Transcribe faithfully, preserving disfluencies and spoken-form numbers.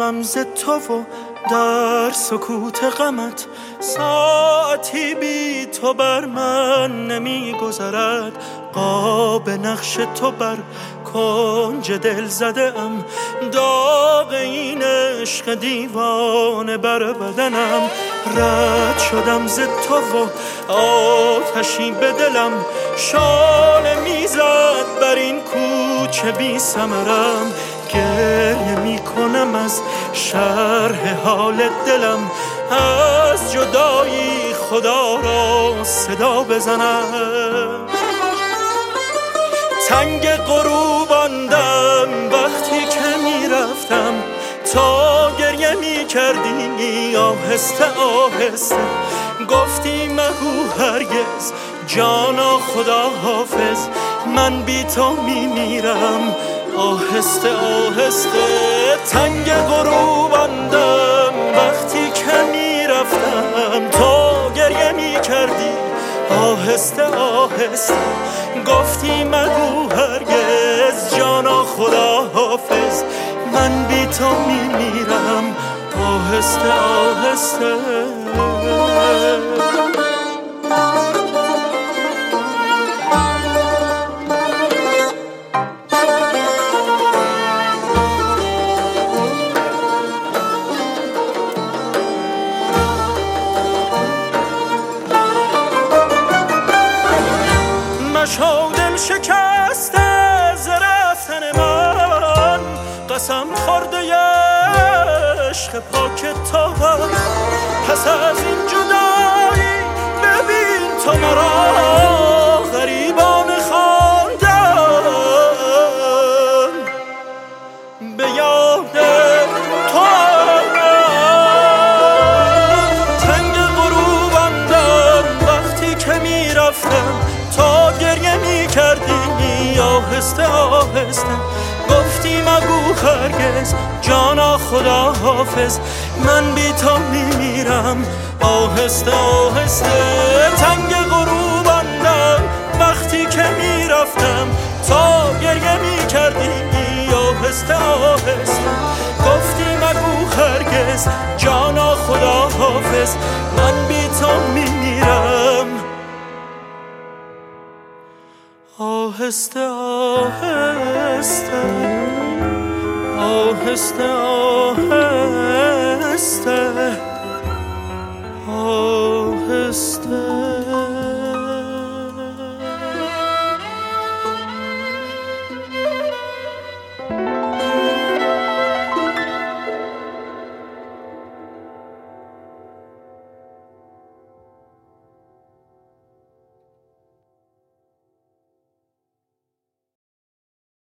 غمز تو و در سکوت غمت ساعتی بی تو بر من نمی گذرد. قاب نقش تو بر کنج دل زده ام، داغ این عشق دیوانه بر بدنم. رد شدم ز تو و آتشی به دلم شانه میزد بر این کوچه بی ثمرم. گریه می کنم از شرح حال دلم، از جدایی خدا را صدا بزنم. تنگ غروباندم وقتی که می رفتم، تا گریه می کردی آهسته آهسته. گفتی مگو هرگز جانا خدا حافظ، من بی تو می میرم آهسته آهسته. تنگ غروباندم وقتی که می رفتم، تا گریه می کردی آهسته آهسته. گفتی مگو هرگز جانا خدا حافظ، من بی تو می میرم آهسته آهسته. مشو دل شکسته ز رفتن من، قسم خورده عشق پاک تو. پس از این جدایی ببین تو مرا غریبانه خواندن، به یاد تو تنگ غروباندم وقتی که می رفتم، تا گریه می کردی آهسته آهسته. گفتی مگو هرگز جانا خدا حافظ، من بی تو می میرم آهسته آهسته. تنگ غروباندم وقتی که می رفتم، تا گریه می کردی آهسته آهسته. گفتی مگو هرگز جانا خدا حافظ، من بی تو می میرم آهسته آهسته آهسته آهسته آهسته.